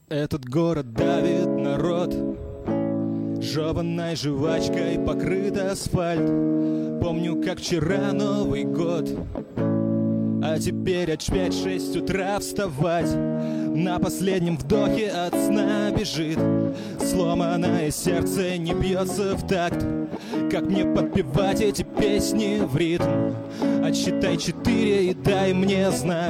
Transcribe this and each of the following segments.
Этот город давит народ, жеванной жвачкой покрыт асфальт. Помню, как вчера Новый год, а теперь от 5-6 утра вставать. На последнем вдохе от сна бежит, сломанное сердце не бьется в такт. Как мне подпевать эти песни в ритм? Отсчитай 4 и дай мне знак.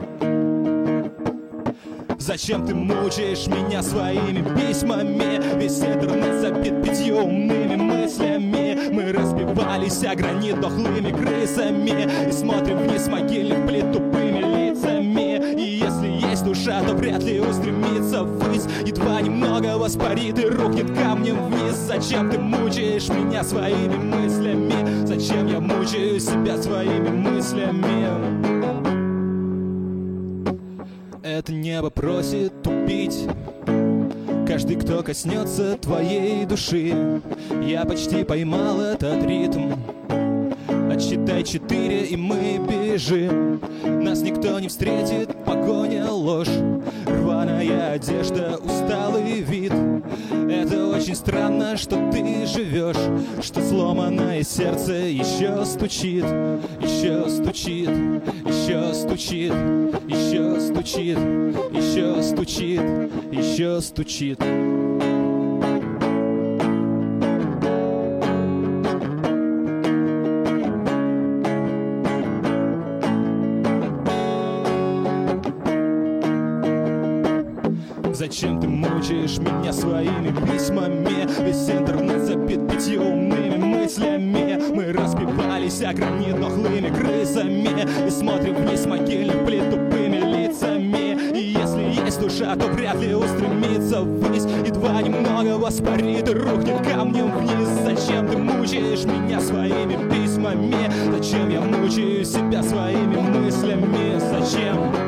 Зачем ты мучаешь меня своими письмами? Весь интернет забит 5 умными мыслями. Мы разбивались о гранит дохлыми крысами и смотрим вниз могильных плит тупыми лицами. И если есть душа, то вряд ли устремится ввысь. Едва немного воспарит и рухнет камнем вниз. Зачем ты мучаешь меня своими мыслями? Зачем я мучаю себя своими мыслями? Это небо просит убить каждый, кто коснется твоей души. Я почти поймал этот ритм. Отсчитай 4 и мы бежим. Нас никто не встретит, погоня ложь. Рваная одежда, усталый вид. Это очень странно, что ты живешь, что сломанное сердце еще стучит, еще стучит, еще стучит, еще стучит, еще стучит, еще стучит. Зачем ты мучаешь меня своими письмами? Весь интернет забит 5 умными мыслями. Мы разбивались о гранит дохлыми крысами и смотрим вниз могильных плит тупыми лицами. И если есть душа, то вряд ли устремится ввысь. Едва немного воспарит и рухнет камнем вниз. Зачем ты мучаешь меня своими письмами? Зачем я мучаю себя своими мыслями? Зачем?